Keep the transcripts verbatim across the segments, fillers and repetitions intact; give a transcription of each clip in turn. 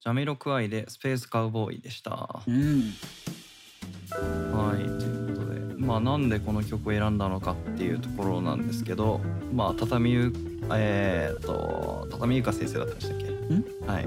ジャミロクワイでスペースカウボーイでした。はうん。 い、ということで、まあなんでこの曲を選んだのかっていうところなんですけど、まあ畳ゆえー、っと畳ゆか先生だったんでしたっけ？ ん？ はい。 うん、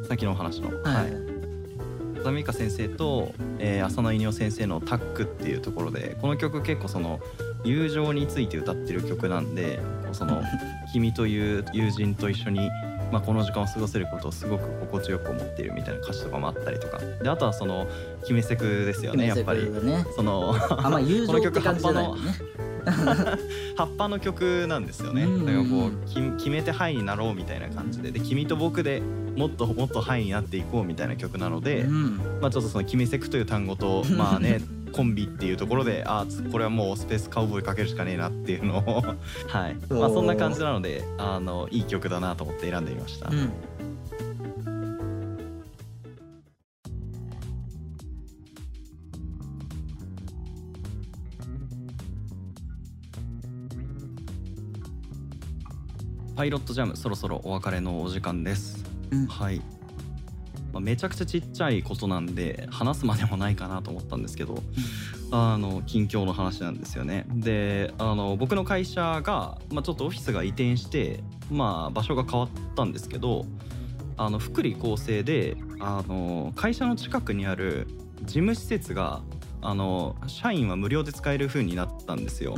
さっきのお話の、 はい。 はい。畳ゆか先生と、えー、浅野稲夫先生のタッグっていうところで、この曲結構その友情について歌ってる曲なんで、こうその君という友人と一緒にまあ、この時間を過ごせることをすごく心地よく思っているみたいな歌詞とかもあったりとかで、あとはその決めセクですよね、やっぱり。 ね、 そのあ、まあ友情って感じじゃないよね。 葉っぱの曲なんですよね。だからこうき決めてハイになろうみたいな感じで、で君と僕でもっともっとハイになっていこうみたいな曲なので、うん、まあちょっとその決めセクという単語とまあねコンビっていうところで、あこれはもうスペースカウボーイかけるしかねえなっていうのをはい、まあそんな感じなので、あのいい曲だなと思って選んでみました。うん、パイロットジャムそろそろお別れのお時間です。うん、はい。まあ、めちゃくちゃちっちゃいことなんで話すまでもないかなと思ったんですけど、うん、あの近況の話なんですよね。で、あの僕の会社が、まあ、ちょっとオフィスが移転して、まあ、場所が変わったんですけど、あの福利厚生であの会社の近くにある事務施設があの社員は無料で使える風になったんですよ。うん、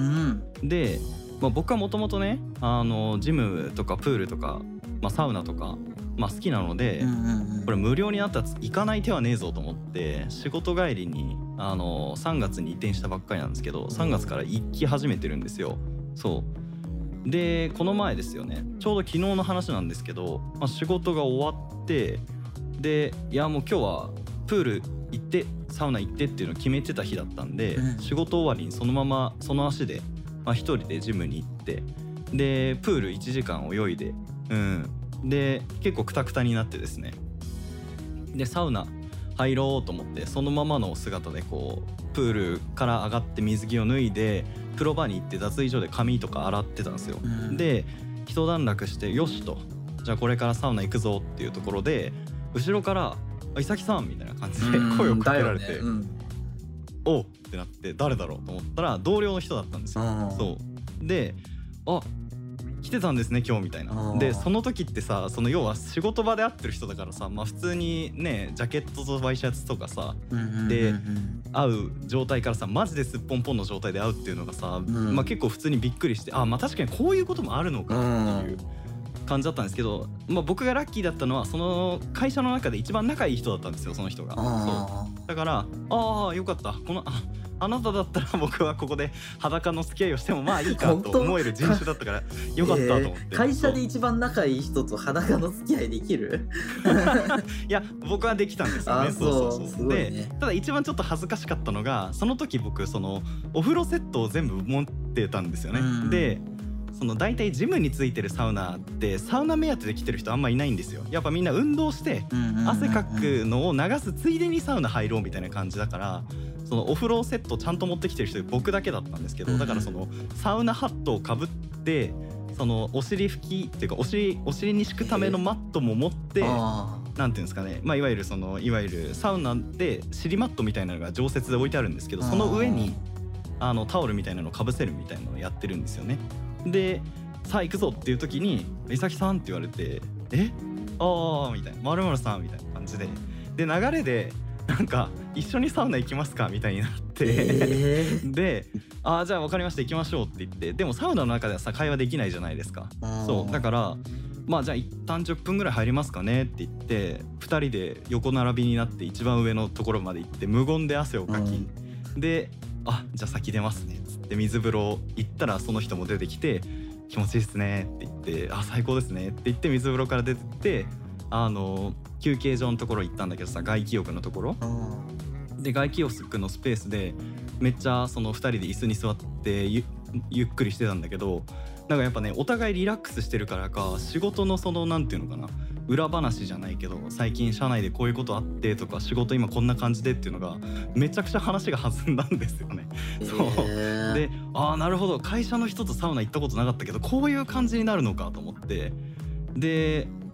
で、まあ、僕はもともとねあのジムとかプールとか、まあ、サウナとかまあ、好きなので、うんうんうん、これ無料になったら行かない手はねえぞと思って仕事帰りにあのさんがつに移転したばっかりなんですけど、さんがつから行き始めてるんですよ。そうでこの前ですよね、ちょうど昨日の話なんですけど、まあ、仕事が終わってで、いやもう今日はプール行ってサウナ行ってっていうのを決めてた日だったんで、うん、仕事終わりにそのままその足で、まあ、一人でジムに行ってでプールいちじかん泳いで、うんで結構クタクタになってですね、でサウナ入ろうと思ってそのままの姿でこうプールから上がって水着を脱いで風呂場に行って脱衣所で髪とか洗ってたんですよ。うん、で一段落してよしと、じゃあこれからサウナ行くぞっていうところで後ろから「伊崎さん」みたいな感じで声をかけられて、ねうん、おうってなって誰だろうと思ったら同僚の人だったんですよ。そうで、あ来てたんですね今日みたいな。でその時ってさ、その要は仕事場で会ってる人だからさ、まあ普通にねジャケットとワイシャツとかさ、うんうんうんうん、で会う状態からさマジですっぽんぽんの状態で会うっていうのがさ、うん、まあ結構普通にびっくりして、あまあ確かにこういうこともあるのかっていう感じだったんですけど、まあ僕がラッキーだったのはその会社の中で一番仲いい人だったんですよ、その人が。そうだからああよかった、このああなただったら僕はここで裸の付き合いをしてもまあいいかと思える人種だったからよかったと思って、 えー、会社で一番仲いい人と裸の付き合いできるいや僕はできたんですよね。そうそうそう、ね、でただ一番ちょっと恥ずかしかったのが、その時僕そのお風呂セットを全部持ってたんですよね。でその大体ジムについてるサウナってサウナ目当てで来てる人あんまいないんですよ。やっぱみんな運動して汗かくのを流すついでにサウナ入ろうみたいな感じだから、そのお風呂セットちゃんと持ってきてる人で僕だけだったんですけど、だからそのサウナハットをかぶってそのお尻拭きっていうかお尻お尻に敷くためのマットも持って、なんていうんですかね、まあいわゆるそのいわゆるサウナで尻マットみたいなのが常設で置いてあるんですけど、その上にあのタオルみたいなのをかぶせるみたいなのをやってるんですよね。でさあ行くぞっていう時に伊崎さんって言われて、えああみたいな、〇〇さんみたいな感じで、で流れでなんか一緒にサウナ行きますかみたいになって、えー、でああじゃあ分かりました行きましょうって言って、でもサウナの中ではさ会話できないじゃないですか。そうだからまあじゃあ一旦じゅっぷんぐらい入りますかねって言ってふたりで横並びになって一番上のところまで行って無言で汗をかき、であじゃあ先出ますねっつって水風呂行ったらその人も出てきて気持ちいいですねって言ってあ最高ですねって言って水風呂から出てってあの休憩所のところ行ったんだけどさ、外気浴のところで外気浴のスペースでめっちゃそのふたりで椅子に座って ゆ, ゆっくりしてたんだけど、なんかやっぱねお互いリラックスしてるからか仕事のそのなんていうのかな裏話じゃないけど最近社内でこういうことあってとか仕事今こんな感じでっていうのがめちゃくちゃ話が弾んだんですよね。そうでああなるほど会社の人とサウナ行ったことなかったけどこういう感じになるのかと思って、で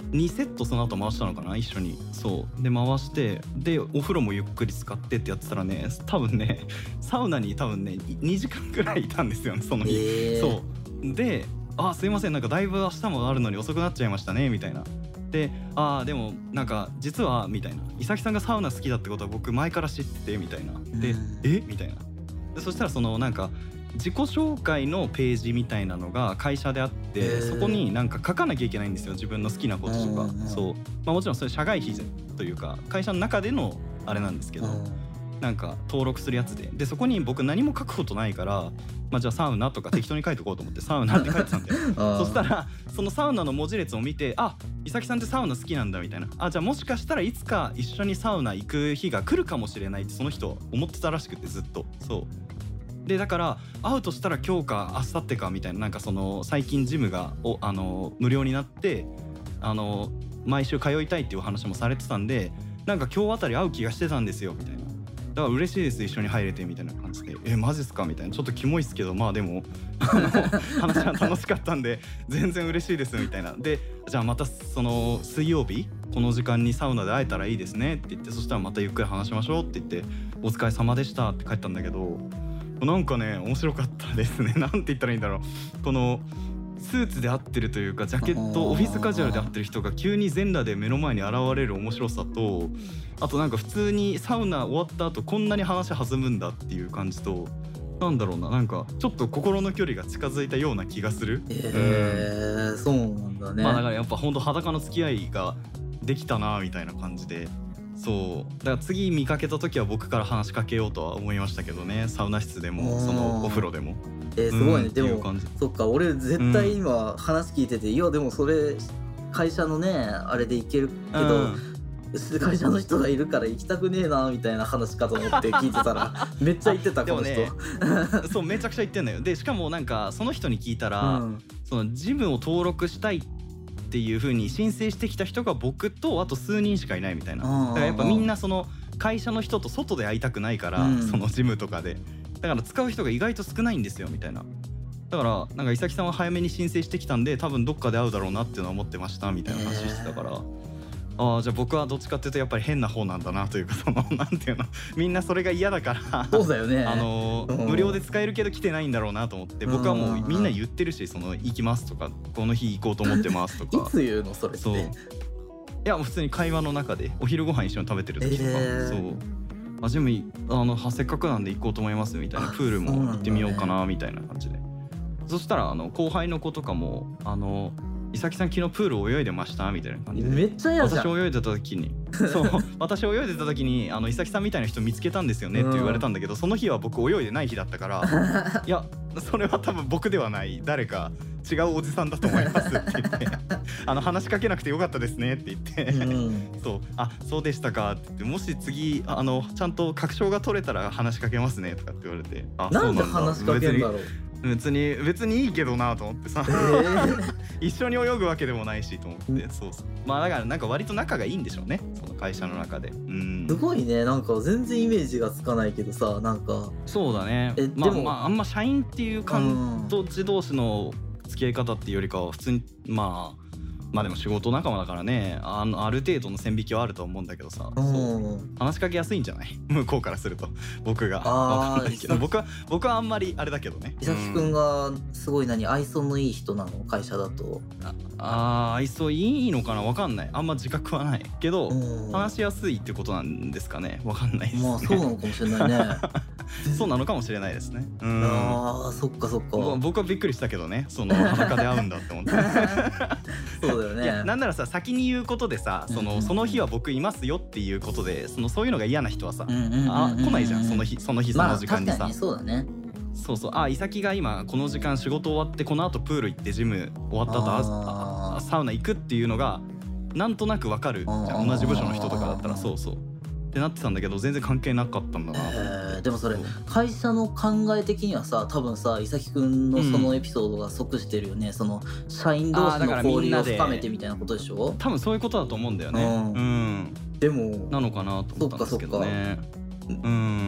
にセットその後回したのかな、一緒に。そうで回して、でお風呂もゆっくり使ってってやってたらね、多分ねサウナに多分ねにじかんくらいいたんですよね、その日。 えー、 そうで、あすいません、なんかだいぶ明日もあるのに遅くなっちゃいましたねみたいな。で、あでもなんか実はみたいな、伊崎さんがサウナ好きだってことは僕前から知っててみたいな。で、えみたいな。でそしたらそのなんか自己紹介のページみたいなのが会社であって、そこになんか書かなきゃいけないんですよ、自分の好きなこととか。そう、まあ、もちろんそれ社外費というか会社の中でのあれなんですけど、なんか登録するやつで、でそこに僕何も書くことないから、まあ、じゃあサウナとか適当に書いておこうと思ってサウナって書いてたんでそしたらそのサウナの文字列を見て、あ伊崎さんってサウナ好きなんだみたいな、あじゃあもしかしたらいつか一緒にサウナ行く日が来るかもしれないってその人思ってたらしくて、ずっと。そうでだから会うとしたら今日か明後日かみたいな、なんかその最近ジムがおあの無料になってあの毎週通いたいっていうお話もされてたんで、なんか今日あたり会う気がしてたんですよみたいな。だから嬉しいです、一緒に入れてみたいな感じで、えマジっすかみたいな、ちょっとキモいっすけどまあでも話は楽しかったんで全然嬉しいですみたいな。でじゃあまたその水曜日この時間にサウナで会えたらいいですねって言って、そしたらまたゆっくり話しましょうって言ってお疲れ様でしたって帰ったんだけど、なんかね面白かったですね。なんて言ったらいいんだろう、このスーツで合ってるというかジャケットオフィスカジュアルで合ってる人が急に全裸で目の前に現れる面白さと、あとなんか普通にサウナ終わった後こんなに話弾むんだっていう感じと、なんだろうな、なんかちょっと心の距離が近づいたような気がする。 へえー、そうなんだね。 まあだからやっぱほんと裸の付き合いができたなみたいな感じで、そうだから次見かけた時は僕から話しかけようとは思いましたけどね、サウナ室でもそのお風呂でも。 えー、すごいね、 うん、 でもそっか、俺絶対今話聞いてて、うん、いやでもそれ会社のねあれで行けるけど、うん、会社の人がいるから行きたくねえなみたいな話かと思って聞いてたらめっちゃ言ってたこの人。 でもねそうめちゃくちゃ言ってんのよ。でしかもなんかその人に聞いたら、うん、そのジムを登録したいっていう風に申請してきた人が僕とあと数人しかいないみたいな。だからやっぱみんなその会社の人と外で会いたくないから、うん、そのジムとかでだから使う人が意外と少ないんですよみたいな。だからなんか伊崎さんは早めに申請してきたんで多分どっかで会うだろうなっていうのは思ってましたみたいな話してたから、ああじゃあ僕はどっちかっていうとやっぱり変な方なんだなというか、そのなんていうのみんなそれが嫌だからそうだよねあのー、無料で使えるけど来てないんだろうなと思って、僕はもうみんな言ってるし、その行きますとかこの日行こうと思ってますとかいつ言うのそれって。 そういや普通に会話の中でお昼ご飯一緒に食べてる時とか、えー、そうあジムあのせっかくなんで行こうと思いますみたいな、プールも行ってみようかなみたいな感じで。 そ, そしたらあの後輩の子とかもあの伊崎さん昨日プール泳いでましたみたいな感じで、 めっちゃ嫌じゃん。 私泳いでた時にそう私泳いでた時にあの伊崎さんみたいな人見つけたんですよねって言われたんだけど、その日は僕泳いでない日だったからいやそれは多分僕ではない誰か違うおじさんだと思いますって言ってあの話しかけなくてよかったですねって言ってうん、そうあそうでしたかって言って、もし次あのちゃんと確証が取れたら話しかけますねとかって言われて、あなんで話しかけるんだろう。 別に別にいいけどなと思ってさ、えー、一緒に泳ぐわけでもないしと思って、うん、そうそうまあだからなんか割と仲がいいんでしょうね、その会社の中で。うんすごいね、なんか全然イメージがつかないけどさ、なんかそうだね。えまあまああんま社員っていう感じ同士の付き合い方っていうよりかは普通にまあまあでも仕事仲間だからね、あのある程度の線引きはあると思うんだけどさ、そう話しかけやすいんじゃない向こうからすると。僕が分かんないけど、僕は僕はあんまりあれだけどね。 伊崎くんがすごい何愛想のいい人なの会社だと。 ああ愛想いいのかな分かんない、あんま自覚はないけど話しやすいってことなんですかね、分かんないですね。 まあそうなのかもしれないねそうなのかもしれないですね。うん、 ああそっかそっか。 僕はびっくりしたけどね、その裸で会うんだって思ってそうだよね。 いやなんならさ先に言うことでさ、そのその日は僕いますよっていうことで、そのそういうのが嫌な人はさ、あ来ないじゃん、その日その日その時間にさ。 まあ確かにそうだね。 そうそう、あ伊崎が今この時間仕事終わってこの後プール行ってジム終わった後ああサウナ行くっていうのがなんとなくわかるじゃん、同じ部署の人とかだったら。そうそうってなってたんだけど全然関係なかったんだな。 えー、でもそれ会社の考え的にはさ、多分さ伊崎くんのそのエピソードが即してるよね、うん、その社員同士の交流を深めてみたいなことでしょ。 多分そういうことだと思うんだよね。うん、うん、 でもなのかなと思ったんですけどね。うん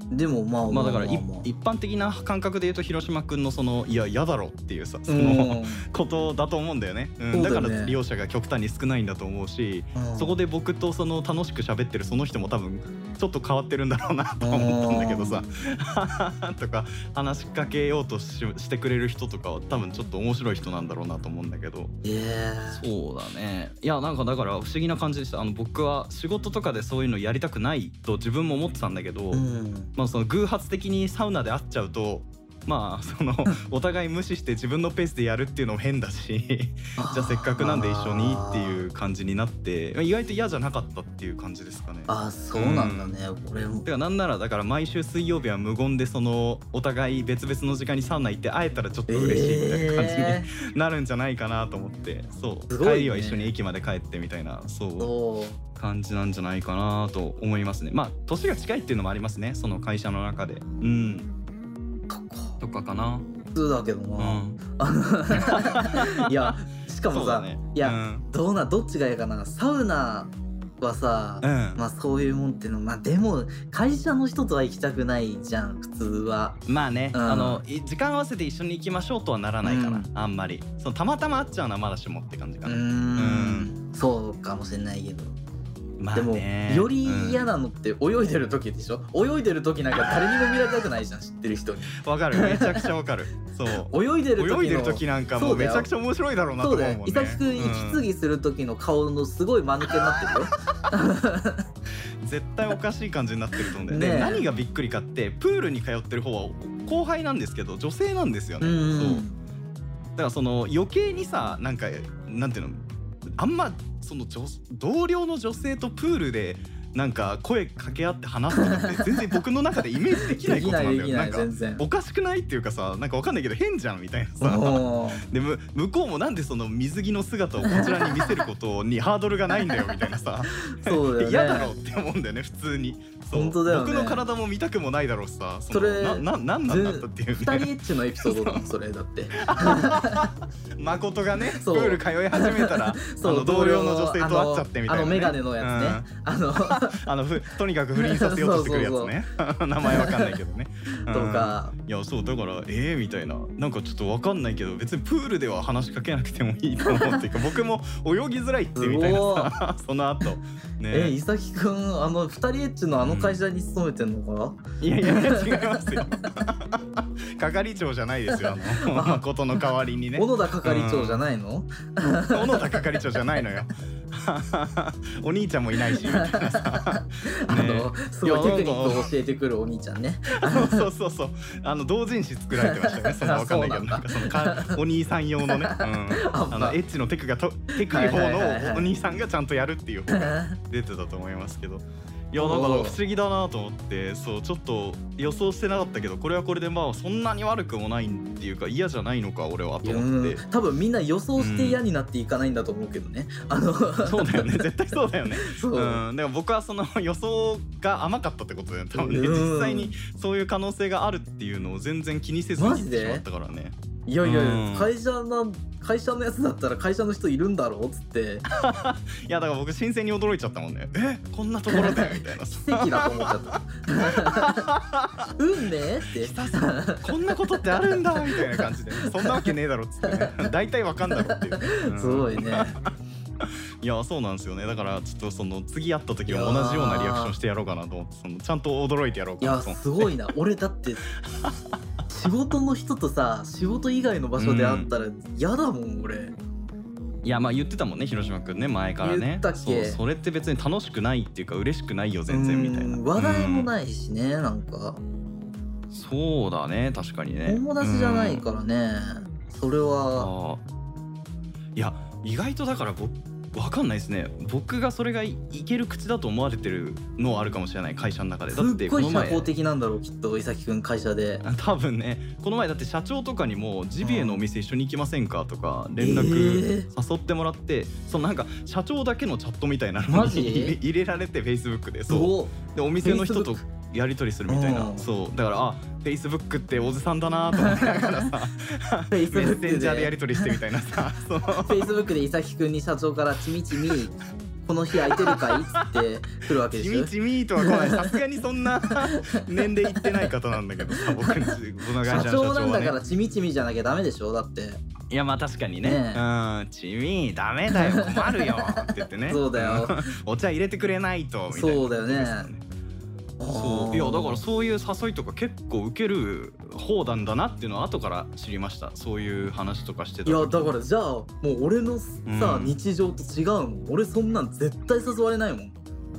でもまあまあだからいまあまあ一般的な感覚で言うと広島君のそのいや嫌だろっていうさそのうんことだと思うんだよね、うん、だそうだよねから利用者が極端に少ないんだと思うし、 うんそこで僕とその楽しく喋ってるその人も多分ちょっと変わってるんだろうなと思ったんだけどさとか話しかけようと し, してくれる人とかは多分ちょっと面白い人なんだろうなと思うんだけど、 えそうだね。いやなんかだから不思議な感じでした。あの僕は仕事とかでそういうのやりたくないと自分も思ってたんだけど、 ーうんまあその偶発的にサウナで会っちゃうとまあそのお互い無視して自分のペースでやるっていうのも変だしじゃあせっかくなんで一緒にっていう感じになって意外と嫌じゃなかったっていう感じですかね。 あーそうなんだね、俺もてかなんならだから毎週水曜日は無言でそのお互い別々の時間にサウナ行って会えたらちょっと嬉しいみたいな感じに、 えなるんじゃないかなと思ってそうすごいね帰りは一緒に駅まで帰ってみたいなそうー、そう感じなんじゃないかなと思いますね。まあ年が近いっていうのもありますねその会社の中でうんかっとかかな。 普通だけどうな、 んあのいやしかもさ、 そうだねいや、 うんどうなどっちがいいかな、サウナはさ、 うんまあそういうもんっていうのまあでも会社の人とは行きたくないじゃん普通は。 まあね、 うんあのい時間合わせて一緒に行きましょうとはならないかな、 うんあんまりそのたまたま会っちゃうのはまだしもって感じかうーな。 んそうかもしれないけど、 まあでもねより嫌うんなのって泳いでる時でしょ。泳いでる時なんか誰にも見られたくないじゃん知ってる人に。 わかるめちゃくちゃわかるそう泳いでる時の泳いでる時なんかもうめちゃくちゃ面白いだろうなとそうだよ思うもんね。 伊崎くん息継ぎする時の顔のすごい間抜けになってるよ絶対おかしい感じになってると思うんだよ。 ねえで何がびっくりかってプールに通ってる方は後輩なんですけど女性なんですよね。 うんそうだからその余計にさなんかなんていうのあんまその女同僚の女性とプールでなんか声かけ合って話すとかって全然僕の中でイメージできないことなんだよ。 できないできないんか全然おかしくないっていうかさなんかわかんないけど変じゃんみたいなさ。 おーでむ向こうもなんでその水着の姿をこちらに見せることにハードルがないんだよみたいなさそうだよね嫌だろうって思うんだよね普通に。そう本当だよね僕の体も見たくもないだろうしさそのそれなななんなんだったっていう二人エねッチのエピソードだもんそれだって誠がねプそうール通い始めたらあそうの同僚の女性と会っちゃってみたいな、ね、 あのあのメガネのやつね、あのうんあのふとにかく不倫させようとしてくるやつね名前わかんないけどねとか、 うんいやそうだからええー、みたいななんかちょっとわかんないけど別にプールでは話しかけなくてもいいと思うっていうか僕も泳ぎづらいってみたいなさその後ねえ伊崎くんあの二人エッチのあの会社に勤めてんのか、 いやいやいや違いますよ係長じゃないですよあの誠の代わりにね小野田係長じゃないの、 小野田係長じゃないのよお兄ちゃんもいないしみたいなさあのすごいいやテクニックを教えてくるお兄ちゃんねそうそうそうあの同人誌作られてましたよねそのわかんないけどなんかそのかお兄さん用のね、うん、あのエッチのテクがとテクい方はいはいはいはいのお兄さんがちゃんとやるっていう方が出てたと思いますけどいやだから不思議だなと思ってそうちょっと予想してなかったけどこれはこれでまあそんなに悪くもないっていうか嫌じゃないのか俺はと思って多分みんな予想して嫌になっていかないんだと思うけどね、あのそうだよね絶対そうだよねそう、 うん、でも僕はその予想が甘かったってことだよね多分ねうん実際にそういう可能性があるっていうのを全然気にせずに言ってしまったからねいやいや、 うん会社の会社のやつだったら会社の人いるんだろうっつっていやだから僕新鮮に驚いちゃったもんねえこんなところでみたいな奇跡だと思っちゃった運ねってこんなことってあるんだみたいな感じでそんなわけねえだろっつってね大体わかんだろっていうね、うんすごいねいやそうなんですよねだからちょっとその次会った時は同じようなリアクションしてやろうかなと思ってそのちゃんと驚いてやろういやかなと思ってすごいな俺だって仕事の人とさ仕事以外の場所で会ったら嫌だもん俺いやまあ言ってたもんね広島くんね前からね言ったっけそうそれって別に楽しくないっていうか嬉しくないよ全然みたいなうん話題もい、 ないしね、なんかうんそうだね確かにね友達じゃないからね、それはあーいや意外とだから僕わかんないですね僕がそれが い, いける口だと思われてるのはあるかもしれない会社の中ですだっっごい社てこの前交的なんだろうきっと伊崎くん会社で多分ねこの前だって社長とかにもジビエのお店一緒に行きませんかとか連絡誘ってもらってそのなんか社長だけのチャットみたいなのにマジ入れ入れられて Facebook でそうそうでお店の人とやり取りするみたいなうんそうだからあ Facebook っておじさんだなと思いながらさメッ Facebook センジャーでやり取りしてみたいなさそうフェイスブックで伊崎くんに社長からちみちみこの日空いてるかいっつって来るわけでしょ。 ちみちみとは来ない。さすがにそんな年齢いってない方なんだけどさ、僕のこの会社の社長はね。 社長なんだからちみちみじゃなきゃダメでしょだって。 いやまあ確かにね。 ねうん、ちみダメだよ困るよって言ってね。 そうだよ。 お茶入れてくれないとみたいな。 そうだよね。 そういやだからそういう誘いとか結構受ける方なんだなっていうのは後から知りました。そういう話とかしてた時。 いやだからじゃあもう俺のさ、 うん、 日常と違うもん。俺そんなん絶対誘われないもん。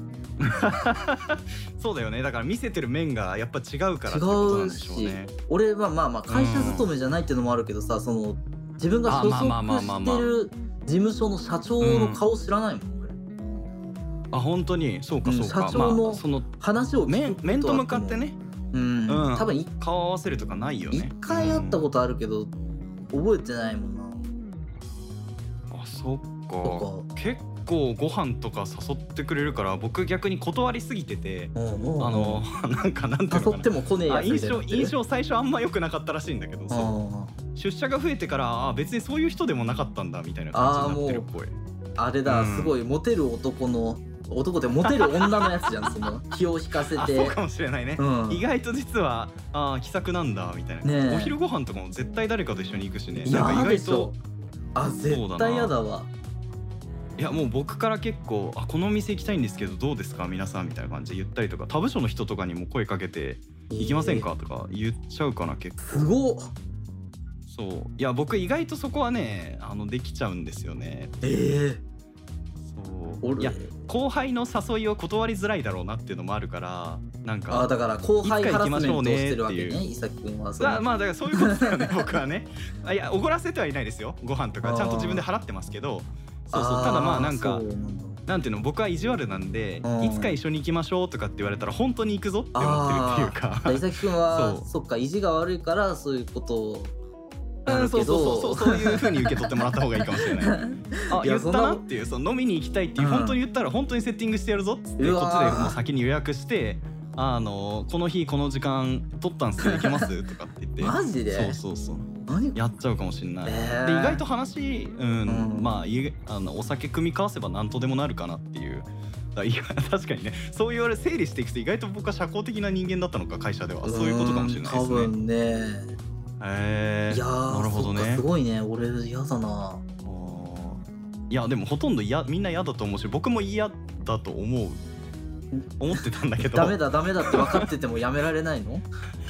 そうだよね。だから見せてる面がやっぱ違うからって違ことなんうし、 でしょうね。 俺はまあまあ会社勤めじゃないっていうのもあるけどさ、その自分が所属してる事務所の社長の顔知らないもん。 あ本当にそうかそうか、 うん、社長のその話を聞く面と向かってね、 うん、うん、多分顔合わせるとかないよね。 一回会ったことあるけど、うん、覚えてないもんな。 あそっか。結構ご飯とか誘ってくれるから僕逆に断りすぎてて、あのなんかなんていうのかな、 誘っても来ねえやつみたいな。 印象印象最初あんま良くなかったらしいんだけど、そう出社が増えてからあ別にそういう人でもなかったんだみたいな感じになってるっぽい。 あれだ、うん、すごいモテる男の男ってモテる女のやつじゃん。その気を引かせて。 そうかもしれないね、うん、意外と実はあ気さくなんだみたいな、ね、お昼ご飯とかも絶対誰かと一緒に行くしね。 いやなんか意外とあ絶対やだわ。 いやもう僕から結構あこのお店行きたいんですけどどうですか皆さんみたいな感じで言ったりとか、他部署の人とかにも声かけて行きませんかとか言っちゃうかな結構。 すごっ。 そういや僕意外とそこはねあのできちゃうんですよね。 ええー、そういや後輩の誘いを断りづらいだろうなっていうのもあるから、なんかあだから後輩ハラスメントをしてるわけね伊崎君は。 あまあだからそういうことだよね僕はね。あいやおごらせてはいないですよ。ご飯とかちゃんと自分で払ってますけど。そうそうただまあなんかなんていうの僕は意地悪なんでいつか一緒に行きましょうとかって言われたら本当に行くぞって思ってるっていうか。 伊崎君はそっか意地が悪いからそういうことを。 うん、そうそうそうそういう風に受け取ってもらった方がいいかもしれない。あ言ったなっていうその飲みに行きたいっていう、うん、本当に言ったら本当にセッティングしてやるぞっつってこっちでもう先に予約してあのこの日この時間取ったんすけど行けますとかって言ってマジでそうそうそうやっちゃうかもしれない。えー、で意外と話、うんうん、まああのお酒組み交わせば何とでもなるかなっていう。いや確かにねそう言われ整理していくと意外と僕は社交的な人間だったのか会社ではそういうことかもしれないですね。 多分ね。 えー、 いやなるほどね。 すごいね俺嫌だな。 いやでもほとんどやみんな嫌だと思うし僕も嫌だと思う思ってたんだけどダメだダメだって分かっててもやめられないの？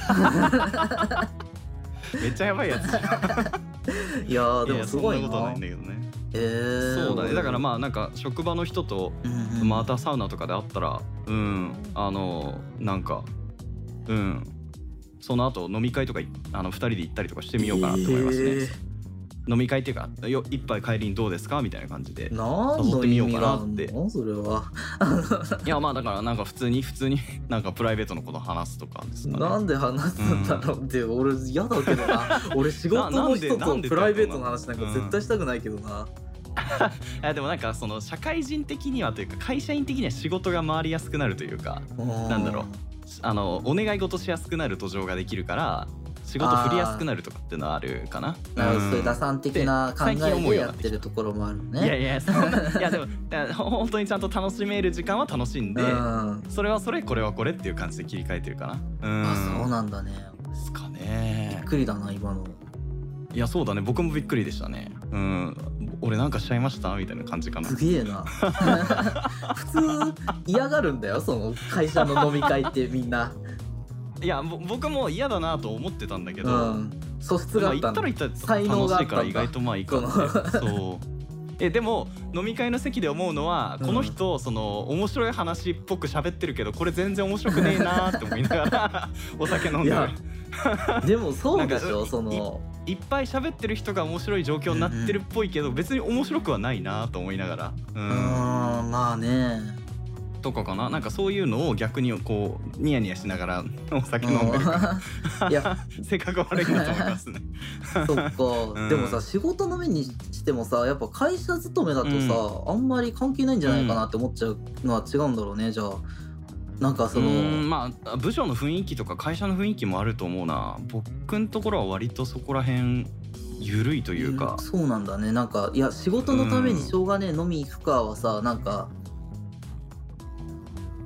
めっちゃやばいやつじゃん。 いやーでもすごいな。 そんなことないんだけどね。 えー、 そうだね。だからまあなんか職場の人とまたサウナとかで会ったらうんあのなんかうんその後飲み会とかあのふたりで行ったりとかしてみようかなと思いますね。えー、飲み会っていうかよ一杯帰りにどうですかみたいな感じで誘ってみようかなって。 それは。 いやまあだからなんか普通に普通になんかプライベートのこと話すとかですかね。 なんで話すんだろうって、うん、俺嫌だけどな。俺仕事の人とプライベートの話なんか絶対したくないけどな。 いやでもなんかその社会人的にはというか会社員的には仕事が回りやすくなるというかなんだろうあのお願い事しやすくなる土壌ができるから仕事振りやすくなるとかっていうのはあるかな。 なるほど、そういう打算的な考えでやってるところもあるね。 いやいやそんないやでも本当にちゃんと楽しめる時間は楽しんで、それはそれこれはこれっていう感じで切り替えてるかな。うん、 あそうなんだね。 ですかね。 びっくりだな今の。 いやそうだね僕もびっくりでしたね。うん俺なんかしちゃいましたみたいな感じかな。 すげえな。普通嫌がるんだよその会社の飲み会ってみんな。 いや僕も嫌だなと思ってたんだけど、うん、 素質があったんだ。 まあ、行ったら行ったら楽しいから意外とまあいいかってそうえでも飲み会の席で思うのは、うん、この人その面白い話っぽく喋ってるけどこれ全然面白くねえなって思いながらお酒飲んでる。 でもそうでしょそのいっぱい喋ってる人が面白い状況になってるっぽいけど、うん、別に面白くはないなと思いながらうん、 うんまあねとかかな。なんかそういうのを逆にこうニヤニヤしながらお酒飲んでるからいや性格悪いなと思いますね。 そっか、うん、でもさ仕事の目にしてもさやっぱ会社勤めだとさ、うん、あんまり関係ないんじゃないかなって思っちゃうのは違うんだろうね。じゃあなんかそのうんまあ部署の雰囲気とか会社の雰囲気もあると思うな。僕のところは割とそこら辺緩いというか、 そうなんだね。なんかいや仕事のためにしょうがねえ飲み行くかはさなんか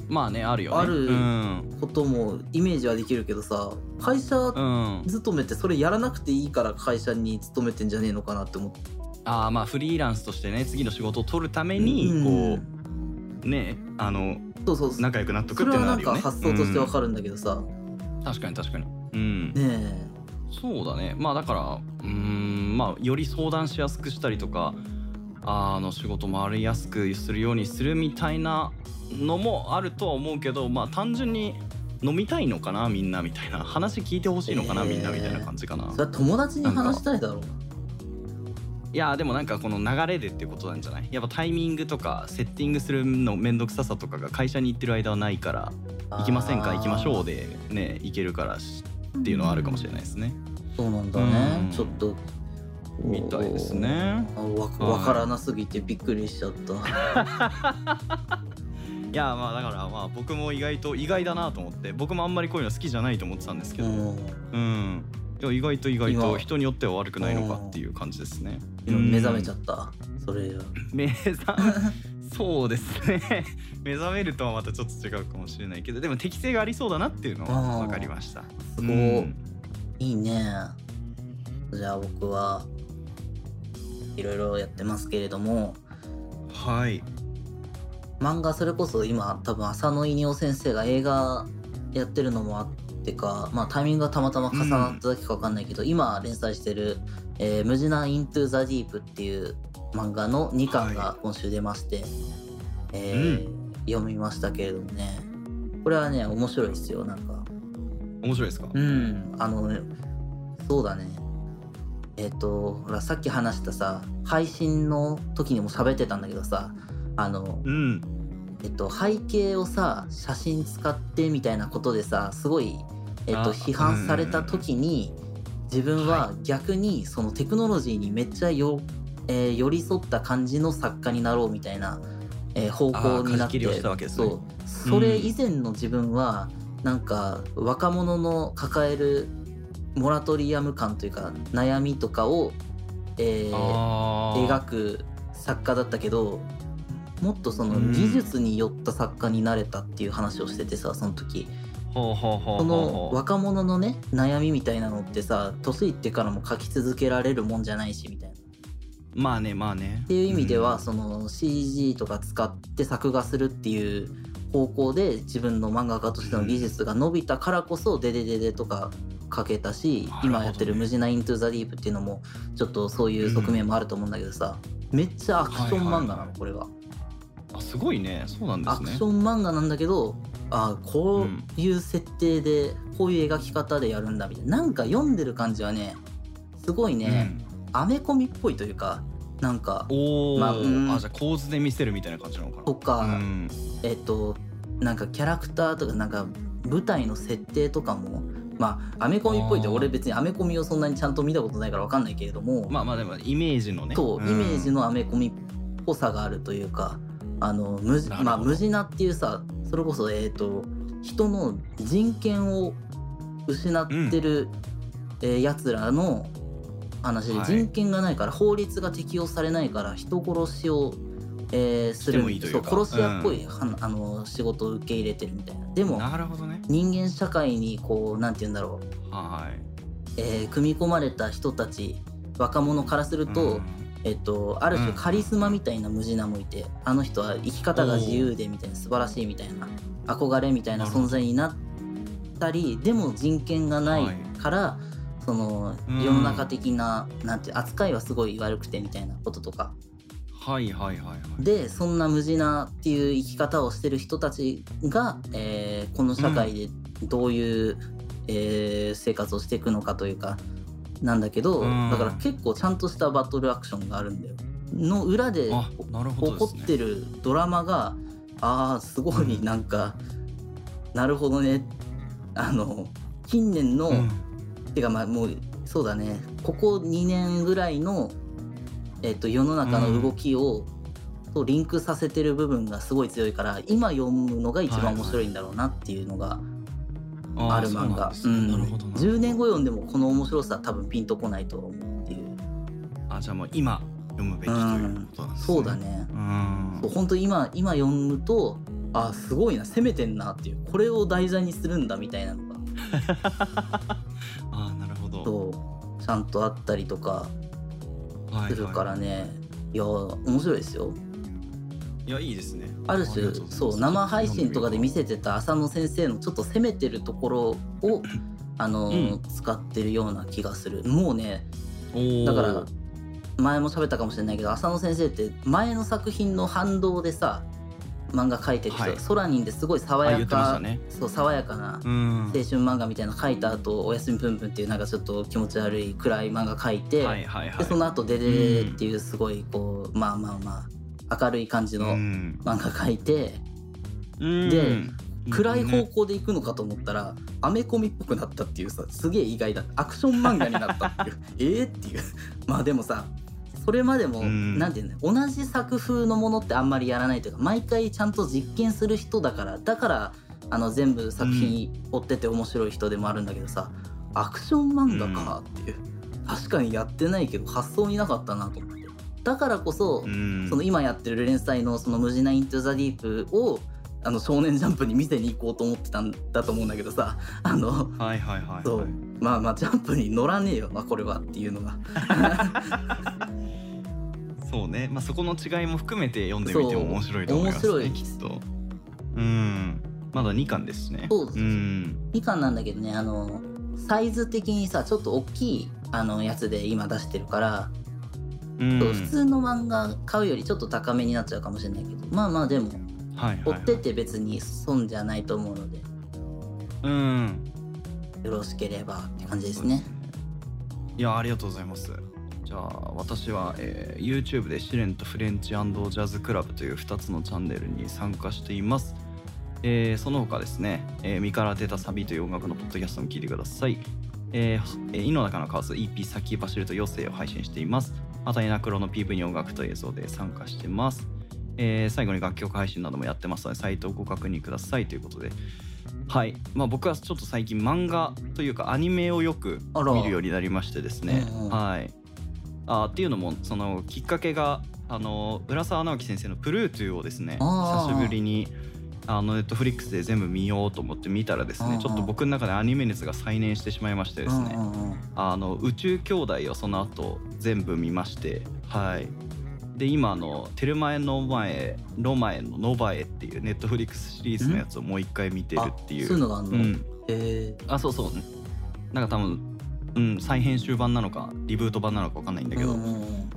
まあねあるよね。 あるうんこともイメージはできるけどさ、会社うん勤めってそれやらなくていいから会社に勤めてんじゃねえのかなって思って。 ああまあフリーランスとしてね次の仕事を取るためにうんこうねあのそうそうそう、 仲良くなっとくそれはなんかっていうのはあるよね。 発想としてわかるんだけどさ、 うん確かに確かに。うんねえ、 そうだね。まあだからうーんまあより相談しやすくしたりとかあの仕事回りやすくするようにするみたいなのもあるとは思うけど、まあ単純に飲みたいのかなみんなみたいな話聞いてほしいのかな、 えーみんなみたいな感じかな。 それは友達に話したいだろうな。 いやでもなんかこの流れでってことなんじゃない？やっぱタイミングとかセッティングするのめんどくささとかが会社に行ってる間はないから行きませんか行きましょうでね行けるからっていうのはあるかもしれないですね。 そうなんだね、 うんちょっとみたいですね。 あわわからなすぎてびっくりしちゃったいやまあだからまあ僕も意外と意外だなと思って、僕もあんまりこういうの好きじゃないと思ってたんですけど、 うんうんいや意外と意外と今人によっては悪くないのかっていう感じですね。 今目覚めちゃっったそれよ。 目覚そうですね目覚めるとはまたちょっと違うかもしれないけど、でも適性がありそうだなっていうのは分かりました。 すごい、 うんいいね。じゃあ僕はいろいろやってますけれども、 はい漫画それこそ今多分浅野稲夫先生が映画やってるのもあってか、まあタイミングがたまたま重なっただけか分かんないけど、うん、今連載してる、えー、ムジナ・イントゥ・ザ・ディープっていう漫画のにかんが今週出まして、はいえーうん、読みましたけれどもね、これはね面白いですよ。なんか面白いですか？ うんあのねそうだねえっ、ー、とほらさっき話したさ配信の時にも喋ってたんだけどさ、あの、 うんえっと、背景をさ写真使ってみたいなことでさすごい、えっと、批判された時に、自分は逆にそのテクノロジーにめっちゃよ、えー、寄り添った感じの作家になろうみたいな、えー、方向になって、そうそれ以前の自分はなんか若者の抱えるモラトリアム感というか悩みとかを、えー、描く作家だったけど、もっとその技術によった作家になれたっていう話をしててさ、その時ほうほうほうほうほう、 その若者のね悩みみたいなのってさ年いってからも書き続けられるもんじゃないしみたいな、 まあねまあねっていう意味では、 うん、 その シージー とか使って作画するっていう方向で自分の漫画家としての技術が伸びたからこそデデデデとか書けたし、 ね、 今やってるムジナ・イントゥ・ザ・ディープっていうのもちょっとそういう側面もあると思うんだけどさ、うん、めっちゃアクション漫画なの、はいはいはい、これがあすごいね。そうなんですね。 アクション漫画なんだけど、あこういう設定でこういう描き方でやるんだみたいな、なんか読んでる感じはねすごいね、うん、アメコミっぽいというか、なんかお、まあうん、あじゃあ構図で見せるみたいな感じなのかなとか、 うん、 えっとなんかキャラクターとかなんか舞台の設定とかもまあアメコミっぽいって、俺別にアメコミをそんなにちゃんと見たことないから分かんないけれども、 まあまあでもイメージのね、 そう、うん、イメージのアメコミっぽさがあるというか、あのムジ、まあ、ムジナっていうさ、それこそ、えーと、人の人権を失ってる、うんえー、やつらの話で、人権がないから、はい、法律が適用されないから人殺しを、えー、するいいというそう殺し屋っぽい、うん、あの仕事を受け入れてるみたいな。でもなるほど、ね、 人間社会にこうなんて言うんだろう、 はいえー、組み込まれた人たち若者からすると、うんえっと、ある種カリスマみたいなムジナもいて、うん、あの人は生き方が自由でみたいな素晴らしいみたいな憧れみたいな存在になったり、でも人権がないから、はい、その世の中的な、うん、なんて扱いはすごい悪くてみたいなこととか、 はいはいはいはいでそんなムジナっていう生き方をしてる人たちが、えー、この社会でどういう、うんえー、生活をしていくのかというかなんだけど、うん、だから結構ちゃんとしたバトルアクションがあるんだよ。の裏で起こってるドラマが、ああすごいなんか、うん、なるほどね、あの近年の、うん、てかまあもうそうだね、ここにねんぐらいの、えー、と世の中の動きを、うん、とリンクさせてる部分がすごい強いから、今読むのが一番面白いんだろうなっていうのが、はいはいある漫画。じゅうねんご読んでもこの面白さ多分ピンとこないと思うっていう。 あ、じゃあもう今読むべきということなんですね。 そうだね。 うんそう本当今今読むとあすごいな攻めてんなっていうこれを題材にするんだみたいなのがあなるほどそうちゃんとあったりとかするからね、はいはい、いや面白いですよ。 いやいいですね。 ある種そう生配信とかで見せてた浅野先生のちょっと攻めてるところをあの、うん、使ってるような気がする。もうねだから前も喋ったかもしれないけど浅野先生って前の作品の反動でさ漫画描いてる人、はい、ソラニンですごい爽やか、ね、そう爽やかな青春漫画みたいなの描いた後おやすみぷんぷんっていうなんかちょっと気持ち悪い暗い漫画描いて、はいはいはい、でその後デデデデっていうすごいこうまあまあまあ明るい感じの漫画描いてで暗い方向で行くのかと思ったらアメコミっぽくなったっていうさすげえ意外だアクション漫画になったっていうえーっていうまあでもさそれまでもなんていうの同じ作風のものってあんまりやらないというか毎回ちゃんと実験する人だからだからあの全部作品追ってて面白い人でもあるんだけどさアクション漫画かっていう確かにやってないけど発想になかったなと思ってだからこそその今やってる連載のそのムジナイントゥザディープをあの少年ジャンプに見せに行こうと思ってたんだと思うんだけどさあのはいはいはい、はい、 そうまあまあジャンプに乗らねえよなこれはっていうのがそうね、まあ、そこの違いも含めて読んでみても面白いと思いますね面白いきっとうんまだにかんですねそうです、うん、にかんなんだけどねあのサイズ的にさちょっと大きいあのやつで今出してるからうん、普通の漫画買うよりちょっと高めになっちゃうかもしれないけどまあまあでもはいはいはい、追ってて別に損じゃないと思うのでうんよろしければって感じですね。 いやありがとうございます。じゃあ私は、えー、YouTube で試練とフレンチ&ジャズクラブというふたつのチャンネルに参加しています。えー、その他ですね、えー、身から出たサビという音楽のポッドキャストも聞いてください。えー、井の中のカオス イーピー 先走ると余生を配信しています。あとエナクロの ピーブイ に音楽と映像で参加してます。えー、最後に楽曲配信などもやってますのでサイトをご確認くださいということではいまあ僕はちょっと最近漫画というかアニメをよく見るようになりましてですね、うんうん、はいあっていうのもそのきっかけがあの浦沢直樹先生のプルートゥーをですね久しぶりにあのネットフリックスで全部見ようと思って見たらですねちょっと僕の中でアニメ熱が再燃してしまいましてですねあの宇宙兄弟をその後全部見ましてはいで今のテルマエの前ロマエのノバエっていうネットフリックスシリーズのやつをもう一回見てるっていう。 あ、そういうのがあんの、うん、へーあそうそうなんか多分、うん、再編集版なのかリブート版なのか分かんないんだけど、うん、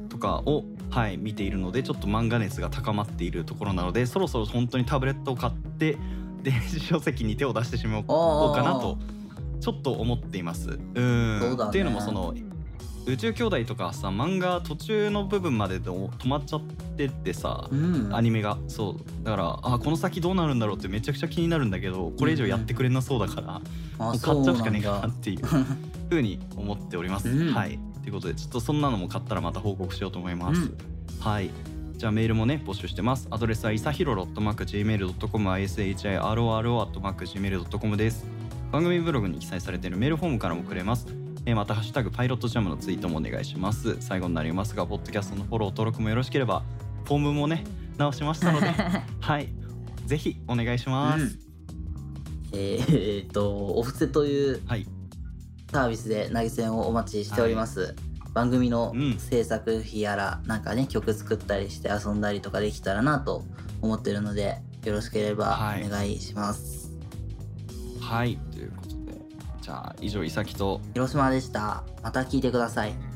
とかをはい見ているのでちょっと漫画熱が高まっているところなのでそろそろ本当にタブレットを買って電子書籍に手を出してしまおうかなとちょっと思っています。うんそうだね、っていうのもその宇宙兄弟とかさ漫画途中の部分までで止まっちゃっててさ、うん、アニメがそうだからあこの先どうなるんだろうってめちゃくちゃ気になるんだけどこれ以上やってくれなそうだから、うん、もう買っちゃうしかねえかなっていうふうに思っております、うん、はいということでちょっとそんなのも買ったらまた報告しようと思います、うん、はいじゃあメールもね募集してます。アドレスはいさひろ アットマークジーメールドットコム アイエスエイチアイアールオーアールオー アットマークジーメールドットコム です。番組ブログに記載されているメールフォームからもくれます。またハッシュタグパイロットジャムのツイートもお願いします。最後になりますがポッドキャストのフォロー登録もよろしければフォームもね直しましたのではいぜひお願いします、うん、 えー、っとお布施というサービスで投げ銭をお待ちしております、はい、番組の制作費やらなんかね曲作ったりして遊んだりとかできたらなと思ってるのでよろしければお願いしますはい、はい、ということでじゃあ以上いさきと広島でした。また聞いてください。